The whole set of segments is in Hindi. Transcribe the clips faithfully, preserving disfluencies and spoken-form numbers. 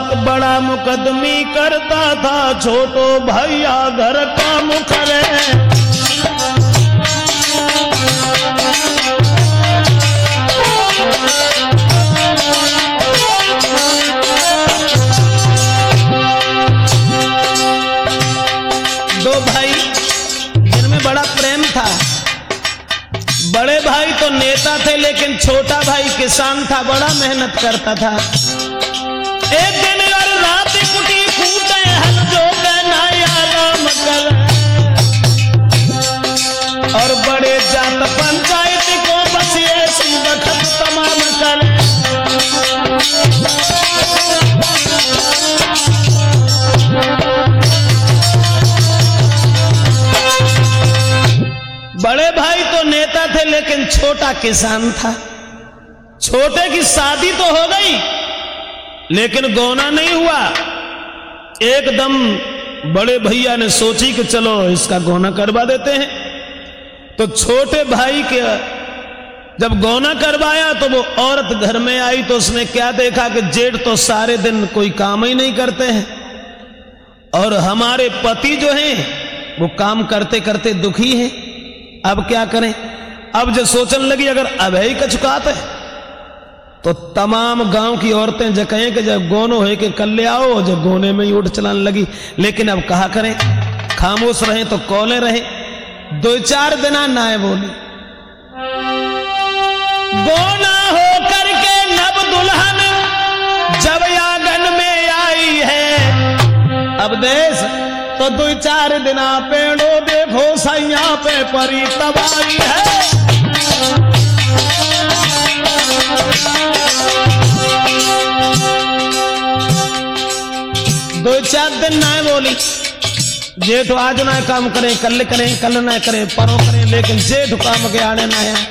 औरत बड़ा मुकदमी करता था, छोटो भैया घर का मुखरे। दो भाई जिनमें बड़ा प्रेम था। बड़े भाई तो नेता थे, लेकिन छोटा भाई किसान था, बड़ा मेहनत करता था। एक दिन और रात कुटी कूटे हल जो नया राम कर, और बड़े जात पंचायत को बस ऐसी वक्त तमाम कर। बड़े भाई तो नेता थे, लेकिन छोटा किसान था। छोटे की शादी तो हो गई, लेकिन गौना नहीं हुआ। एकदम बड़े भैया ने सोची कि चलो इसका गौना करवा देते हैं। तो छोटे भाई के जब गौना करवाया तो वो औरत घर में आई, तो उसने क्या देखा कि जेठ तो सारे दिन कोई काम ही नहीं करते हैं, और हमारे पति जो हैं वो काम करते करते दुखी हैं। अब क्या करें? अब जो सोचने लगी अगर अभय का चुकाते तो तमाम गांव की औरतें जो कहें कि जब गोनो है कि कल ले आओ, जब गोने में ही उठ चलाने लगी। लेकिन अब कहा करें, खामोश रहे तो कौले रहे। दो चार दिन नाए बोली। गोना हो करके नब दुल्हन जब आंगन में आई है, अब देश तो दो चार दिन पेड़ो देखो सैया पे परी तबाही है। दो चार दिन ना बोली, जेठ आज ना काम करें, कल करें, कल ना करें, परों करें, लेकिन जेठ काम के आने ना है।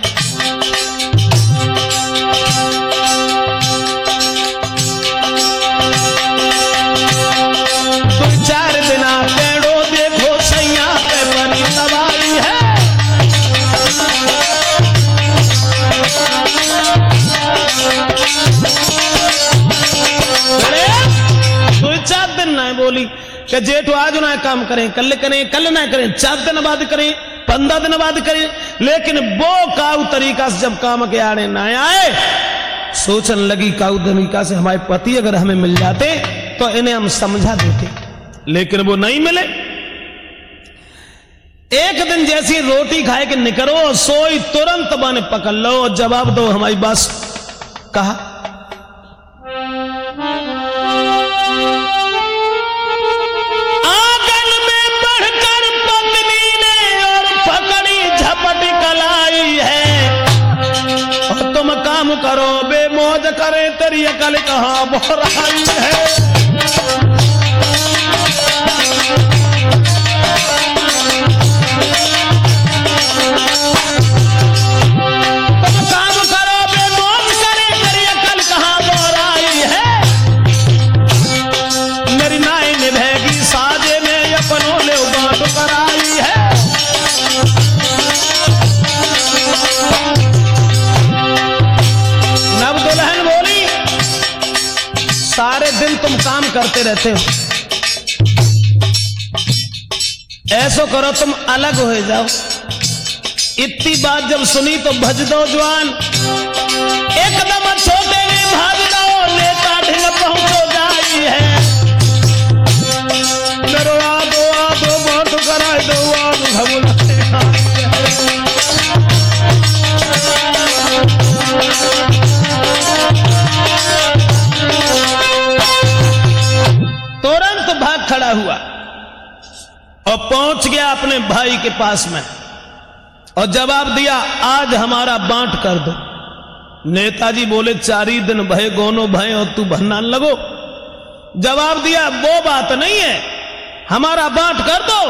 बोली कि जेठ आज ना काम करें, कल करें, कल ना करें, चार दिन बाद करें, पंद्रह दिन बाद करें, लेकिन वो काउ तरीका से जब काम के आने ना आए, सोचने लगी काउ तरीका से हमारे पति अगर हमें मिल जाते तो इन्हें हम समझा देते, लेकिन वो नहीं मिले। एक दिन जैसी रोटी खाए कि निकरो सोई तुरंत बने पकड़ लो, जवाब दो हमारी बात। कहा करो बेमौज करे तेरी अकल कहां बोराई है। तुम काम करो बेमौज करे तेरी अकल कहां बोराई है। मेरी नाई निभेगी साजे में अपनों ले बात कराई है। सारे दिन तुम काम करते रहते हो, ऐसो करो तुम अलग हो जाओ। इतनी बात जब सुनी तो भज दो जवान, एकदम छोटे ने भाग दो, नेता ढिल पहुंचो जाई है। मेरो आदो आदो बात कराए दो आदो घबुला खड़ा हुआ और पहुंच गया अपने भाई के पास में और जवाब दिया आज हमारा बांट कर दो। नेताजी बोले चारी दिन भय गोनो भय और तू भरना लगो। जवाब दिया वो बात नहीं है, हमारा बांट कर दो।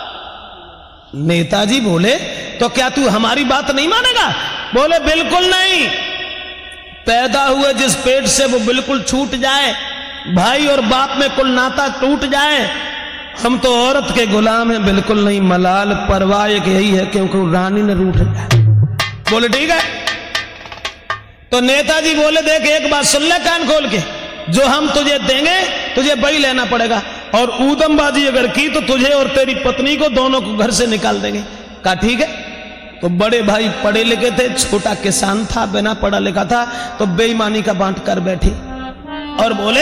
नेताजी बोले तो क्या तू हमारी बात नहीं मानेगा? बोले बिल्कुल नहीं, पैदा हुए जिस पेट से वो बिल्कुल छूट जाए, भाई और बाप में कुल नाता टूट जाए। हम तो औरत के गुलाम हैं, बिल्कुल नहीं। मलाल परवाह यही है क्योंकि रानी ने रूठ जाए। बोले ठीक है। तो नेताजी बोले देख एक बात सुन ले कान खोल के, जो हम तुझे देंगे तुझे वही लेना पड़ेगा, और ऊदमबाजी अगर की तो तुझे और तेरी पत्नी को दोनों को घर से निकाल देंगे। कहा ठीक है। तो बड़े भाई पढ़े लिखे थे, छोटा किसान था, बिना पढ़ा लिखा था, तो बेईमानी का बांट कर बैठी और बोले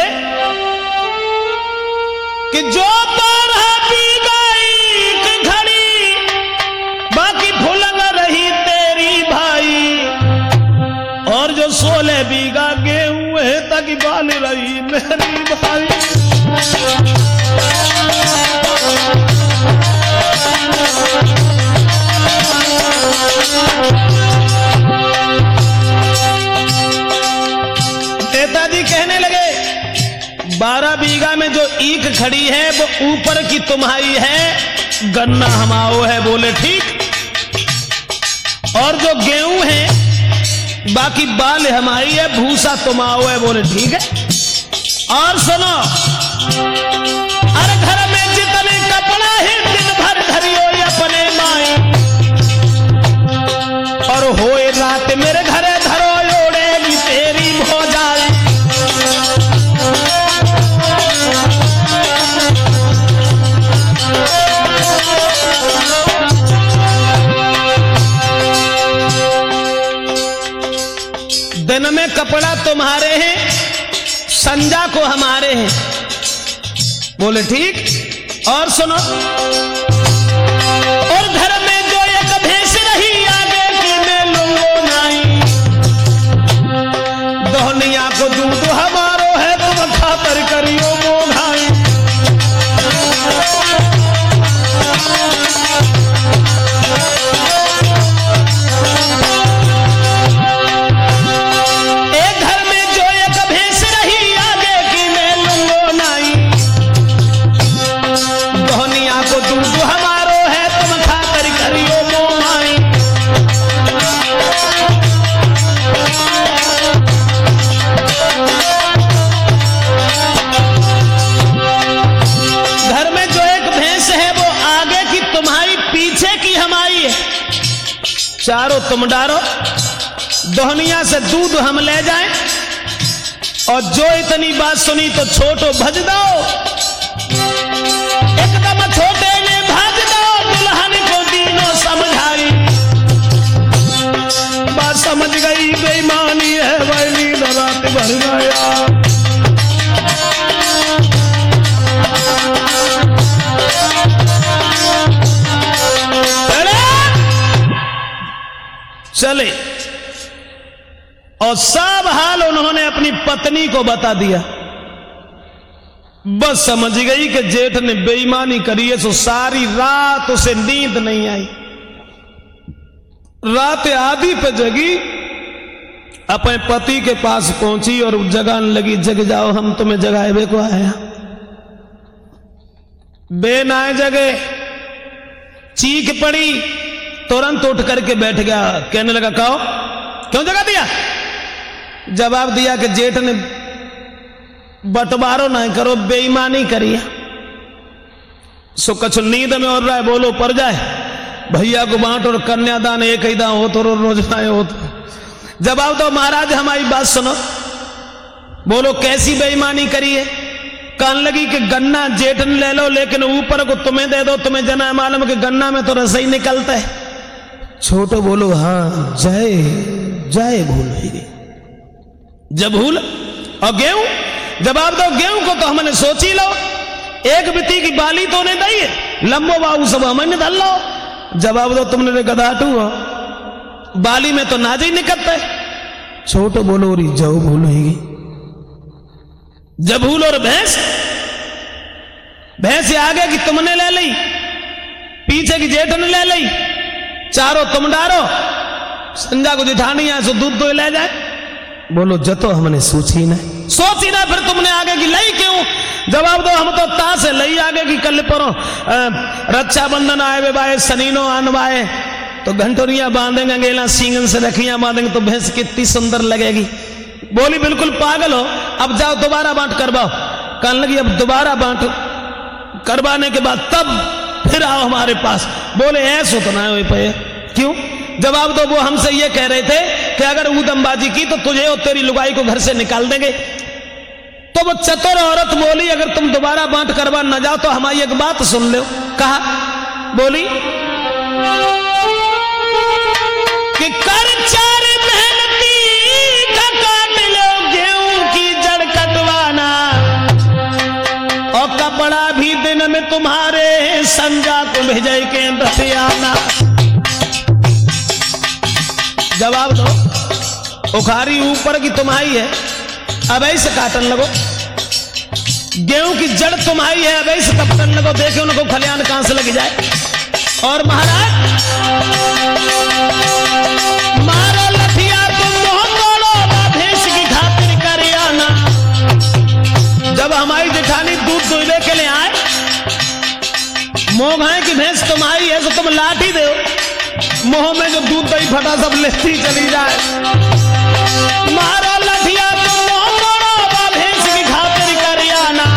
कि जो बारह बीघा ईख खड़ी बाकी फुलंग रही तेरी भाई, और जो सोलह बीघा गेहूं है तक बाल रही मेरी भाई। नेताजी कहने लगे बारह बीघा में जो ईख खड़ी है वो ऊपर की तुम्हारी है, गन्ना हमाओ है। बोले ठीक। और जो गेहूं है बाकी बाल हमारी है, भूसा तुम्हाओ है। बोले ठीक है। और सुनो, अरे घर में जितने कपड़ा है दिन भर धरियो अपने माई, और होए रात मेरे घरे धरो ओढ़ेगी तेरी भौजाई। दिन में कपड़ा तुम्हारे हैं, संजा को हमारे हैं। बोले ठीक। और सुनो, और घर में जो एक भैंस रही आगे की मैं लूंगो नहीं, दोहनिया को दूध हमारो है तुम खातर करियो मोघाई। चारों तुम डारो, दोहनिया से दूध हम ले जाएं, और जो इतनी बात सुनी तो छोटो भज दो, एकदम छोटे ने भज दो, दुल्हन को दीनों समझाई। बात समझ गई बेईमानी है वैली रात भर गया। चले और सब हाल उन्होंने अपनी पत्नी को बता दिया। बस समझ गई कि जेठ ने बेईमानी करी है, तो सारी रात उसे नींद नहीं आई। रात आधी पे जगी, अपने पति के पास पहुंची और जगाने लगी, जग जाओ हम तुम्हें जगाए को आया। बे नाए जगे, चीख पड़ी, तुरंत उठ करके बैठ गया। कहने लगा कहो क्यों जगा दिया? जवाब दिया कि जेठ ने बंटवारो नहीं करो, बेईमानी करी है। सो कछ नींद में और रहा है, बोलो पर जाए भैया को बांट और कन्यादान एक ही दान हो तो रोज आए हो तो। जवाब दो महाराज हमारी बात सुनो। बोलो कैसी बेईमानी करी है? कहने लगी कि गन्ना जेठ ने ले लो, लेकिन ऊपर को तुम्हें दे दो, तुम्हें जना मालूम कि गन्ना में तो रस ही निकलता है। छोटो बोलो हाँ जय जय भूल हुई। जब भूल और गेहूं, जवाब दो गेहूं को तो हमने सोची लो, एक बिती की बाली तो ने दी है, लंबो बाबू सब हमने धल लो। जवाब दो तुमने गदाटू हो, बाली में तो नाज ही निकलता है। छोटो बोलो री जाओ भूल हुई। जब भूल और भैंस, भैंस आगे की तुमने ले ली, पीछे की जेठ ने ले ली, चारों तुम डारो, संजा को जिठानी है सो दूध दो ले जाए। बोलो जतो हमने सोची ना, सोची ना फिर तुमने आगे की लई क्यों? जवाब दो हम तो ता से लई आगे की कल परो रक्षाबंधन आए वे बाए, सनीनो आनवाए तो घंटोरिया बांधेंगे, गेला सींगन से रखियां बांधेंगे तो भैंस कितनी सुंदर लगेगी। बोली बिल्कुल पागल हो, अब जाओ दोबारा बांट करवाओ। कहने लगी अब दोबारा बांट करवाने के बाद तब फिर आओ हमारे पास। बोले ऐसो तो ना हो पे क्यों? जवाब दो वो हमसे ये कह रहे थे कि अगर ऊदमबाजी की तो तुझे और तेरी लुगाई को घर से निकाल देंगे। तो वो चतुर औरत बोली, अगर तुम दोबारा बांट करवा न जाओ तो हमारी एक बात सुन लो। कहा, बोली कि कर चार मेहनती का काट लो गेहूं की जड़ कटवाना, और कपड़ा भी दिन में तुम्हारे संजा को भेजे के बतियाना। जवाब दो, उखारी ऊपर की तुम्हारी है, अब ऐसे काटन लगो, गेहूं की जड़ तुम्हारी है, अब ऐसे कपटन लगो, देखे उनको खलियान कहां से लग जाए। और महाराज मारो लठिया तुम मोह तोड़ो, भैंस की खातिर करियाना। जब हमारी जेठानी दूध दुहने के लिए आए, मोह है कि भैंस तुम्हारी है तो तुम लाठी दो, मोह में जो दूध दही फटा सब लेती चली जाए। मारो लठिया तुम मोह तोड़ो, भैंस की खातिर करियाना।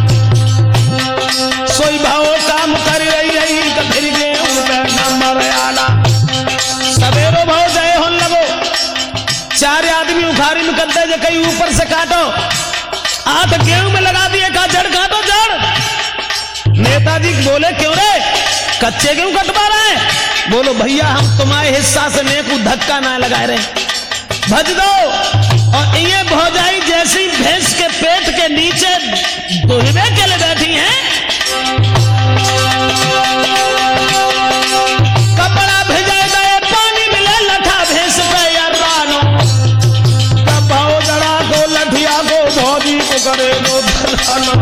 सोई भाव काम कर रही रही तो फिर गेहूं पे नंबर आना। सवेरो भाव जय होन लगो, चार आदमी उखाड़ी में करते जो कहीं ऊपर से काटो, आठ गेहूं में लगा दिए, कहा जड़ काटो जड़। नेताजी बोले क्यों रे, कच्चे गेहूं कटवा रहे हैं? बोलो भैया हम तुम्हारे हिस्सा से नेकू धक्का ना लगा रहे, भज दो। और ये भौजाई जैसी भैंस के पेट के नीचे दुहने के लिए बैठी हैं, कपड़ा भिजा दे पानी मिले लठा भैंस पे यार रानो। तब भाव जड़ा को लठिया को भौजी को करे वो धलानो।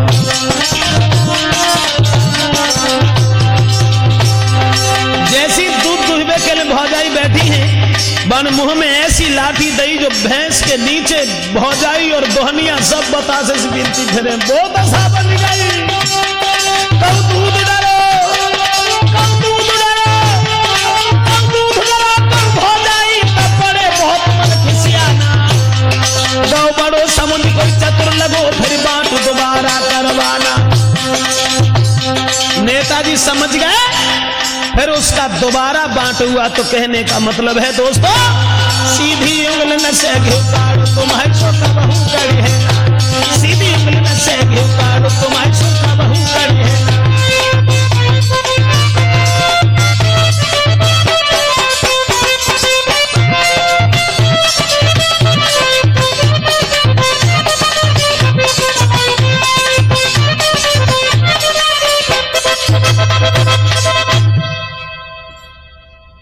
जैसी दूध दुहबे के लिए भौजाई बैठी है, बन मुंह में ऐसी लाठी दई जो भैंस के नीचे भौजाई और दोहनिया सब बतासे से गिनती फिरे। बहुत आशा बन गई, कब दूध डरो, कब दूध डरो, कब दूध डरो, कब भौजाई तब बड़े बहुत मन खिसियाना। दो बड़ो समुद्र कोई चतुर लगो, फिर बात दोबारा करवाना। नेताजी समझ गए, फिर उसका दोबारा बांट हुआ। तो कहने का मतलब है दोस्तों, सीधी उंगली न से घिउ काढ़ो तुम्हारी छोटा बहू करी है, सीधी उंगली न से घिउ काढ़ो तुम्हारी छोटा बहू करी है।